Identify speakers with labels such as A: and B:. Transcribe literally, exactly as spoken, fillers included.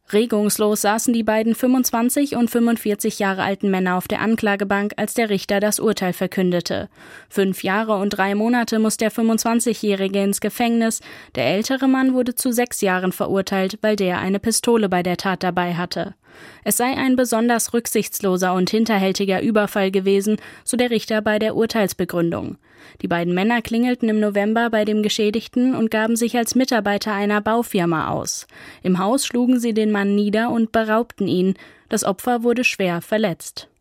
A: Regungslos saßen die beiden fünfundzwanzig und fünfundvierzig Jahre alten Männer auf der Anklagebank, als der Richter das Urteil verkündete. Fünf Jahre und drei Monate muss der fünfundzwanzigjährige ins Gefängnis. Der ältere Mann wurde zu sechs Jahren verurteilt, weil der eine Pistole bei der Tat dabei hatte. Es sei ein besonders rücksichtsloser und hinterhältiger Überfall gewesen, so der Richter bei der Urteilsbegründung. Die beiden Männer klingelten im November bei dem Geschädigten und gaben sich als Mitarbeiter einer Baufirma aus. Im Haus schlugen sie den Mann nieder und beraubten ihn. Das Opfer wurde schwer verletzt.